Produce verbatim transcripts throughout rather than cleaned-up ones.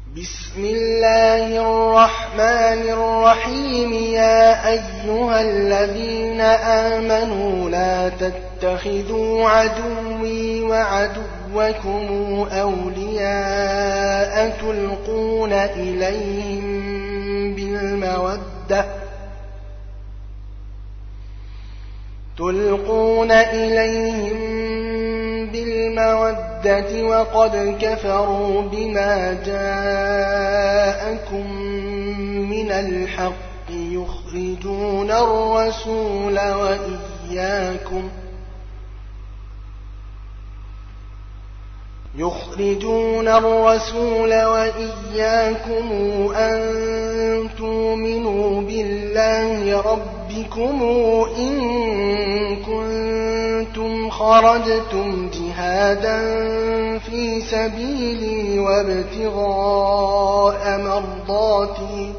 بسم الله الرحمن الرحيم. يا أيها الذين آمنوا لا تتخذوا عدوي وعدوكم أولياء تلقون إليهم بالمودة تلقون إليهم بالمودة وقد كفروا بما جاءكم من الحق يخرجون الرسول وإياكم يخرجون الرسول وإياكم أن تؤمنوا بالله ربكم إن كنتم خرجتم جهادا في سبيلي وابتغاء مرضاتي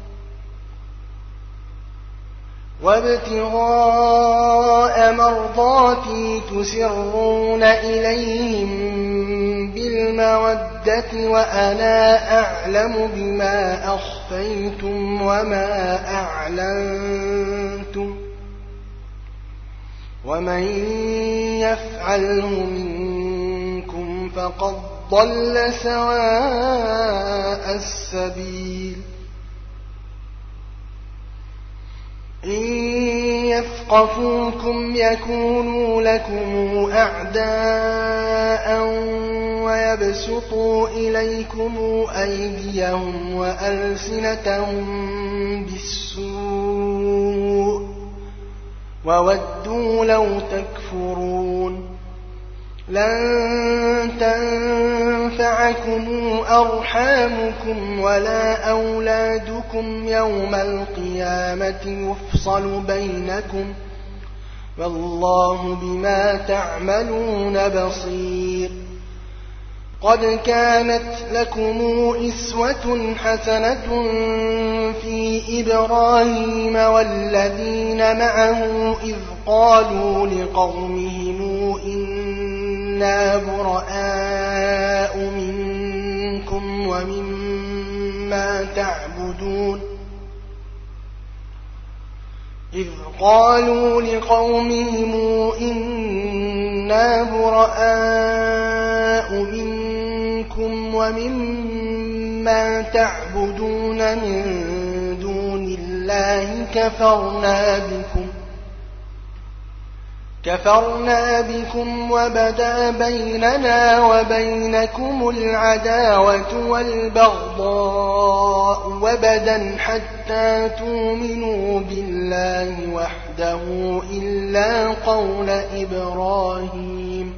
وابتغاء مرضاتي تسرون إليهم بالمودة وأنا أعلم بما أخفيتم وما أعلنتم ومن يفعله منكم فقد ضل سواء السبيل. إن يثقفوكم يكونوا لكم أعداء ويبسطوا إليكم أيديهم وألسنتهم بالسوء وودوا لو تكفرون. لن تنفعكم أرحامكم ولا أولادكم يوم القيامة يفصل بينكم والله بما تعملون بصير. قد كانت لكم إسوة حسنة في إبراهيم والذين معه إذ قالوا لقومهم إنا براء منكم ومما تعبدون إذ قالوا لقومهم إنا براء منكم ومما تعبدون من دون الله كفرنا بكم كفرنا بكم وبدا بيننا وبينكم العداوة والبغضاء وبدا حتى تؤمنوا بالله وحده إلا قول إبراهيم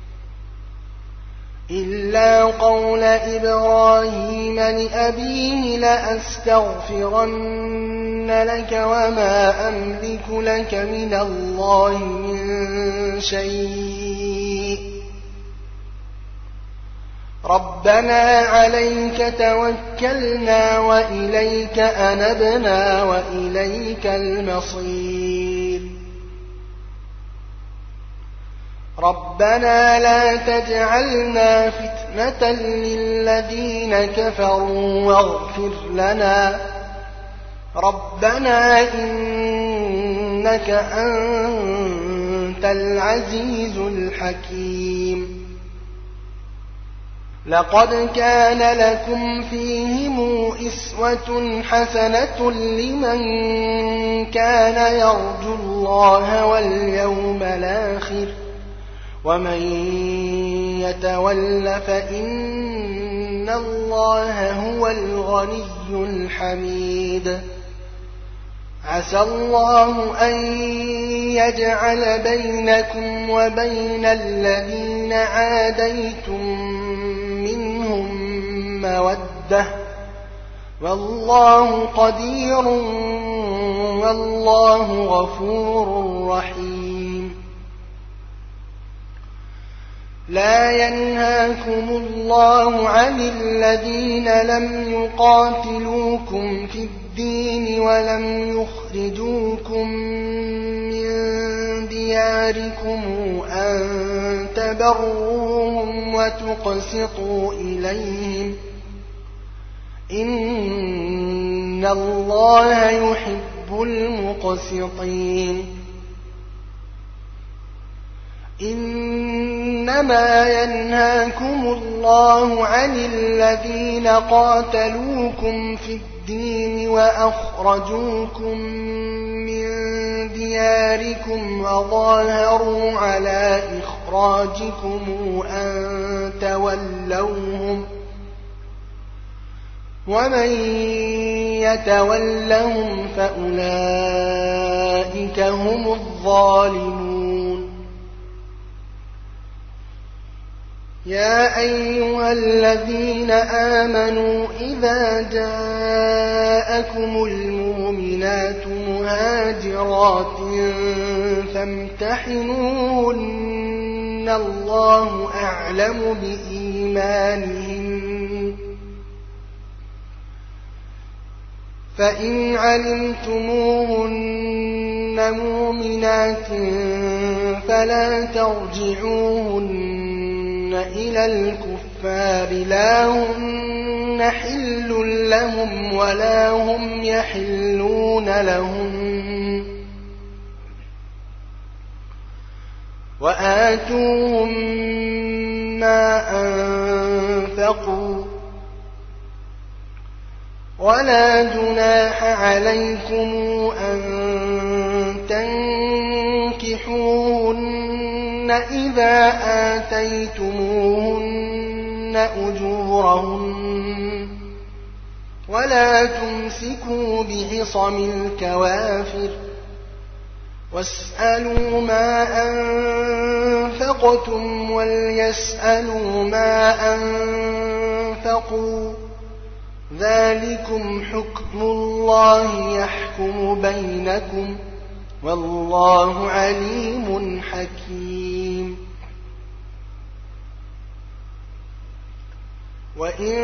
إلا قول إبراهيم لأبيه لأستغفرن لك وما أملك لك من الله من شيء ربنا عليك توكلنا وإليك أنبنا وإليك المصير. ربنا لا تجعلنا فتنة للذين كفروا واغفر لنا ربنا إنك أنت العزيز الحكيم. لقد كان لكم فيهم أسوة حسنة لمن كان يرجو الله واليوم الآخر ومن يتول فإن الله هو الغني الحميد. عسى الله أن يجعل بينكم وبين الذين عاديتم منهم مودة والله قدير والله غفور رحيم. لا ينهاكم الله عن الذين لم يقاتلوكم في الدين ولم يخرجوكم من دياركم أن تبروهم وتقسطوا إليهم إن الله يحب المقسطين إنما ينهاكم الله عن الذين قاتلوكم في الدين وأخرجوكم من دياركم وظاهروا على إخراجكم أن تولوهم ومن يتولهم فأولئك هم الظالمون يا أيها الذين آمنوا إذا جاءكم المؤمنات مهاجرات فامتحنوهن الله أعلم بإيمانهن فإن علمتموهن مؤمنات فلا ترجعوهن إلى الكفار لا هن حل لهم ولا هم يحلون لهم وآتوهم ما أنفقوا ولا جناح عليكم أن تنكحوهن إذا آتيتموهن أجورهن ولا تمسكوا بعصم الكوافر واسألوا ما أنفقتم وليسألوا ما أنفقوا ذلكم حكم الله يحكم بينكم والله عليم حكيم وإن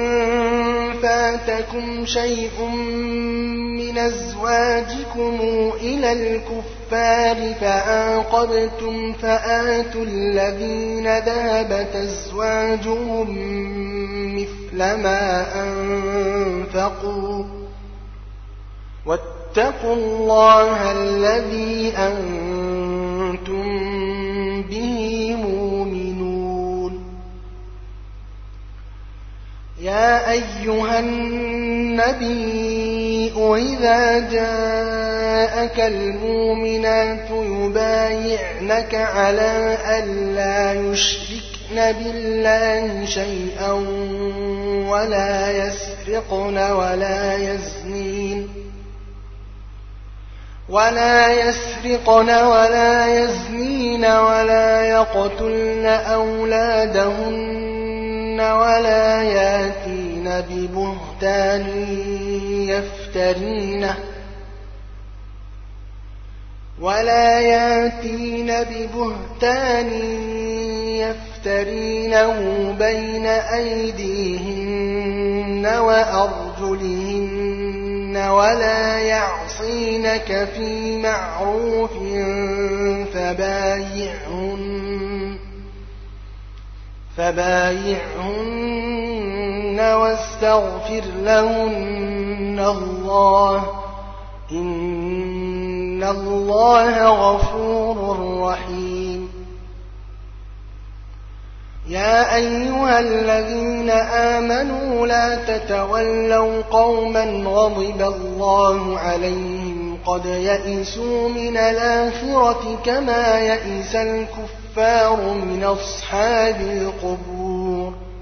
فاتكم شيء من أزواجكم إلى الكفار فعاقبتم فآتوا الذين ذهبت أزواجهم مثل ما أنفقوا واتقوا الله الذي أنتم به مؤمنون يا أيها النبي إذا جاءك المؤمنات يبايعنك على ألا يشركن بالله شيئا ولا يسرقن ولا يزنين ولا يسرقن ولا يزنين ولا يقتلن أولادهن ولا ياتين ببهتان يفترينه ولا ياتين ببهتان يفترينه بين أيديهن وأرجلهن ولا يعصينك في معروف فبايعهن فبايعهن واستغفر لهن الله إن الله غفور رحيم يا أيها الذين آمنوا لا تتولوا قوما غضب الله عليهم قد يئسوا من الآخرة كما يئس الكفار من أصحاب القبور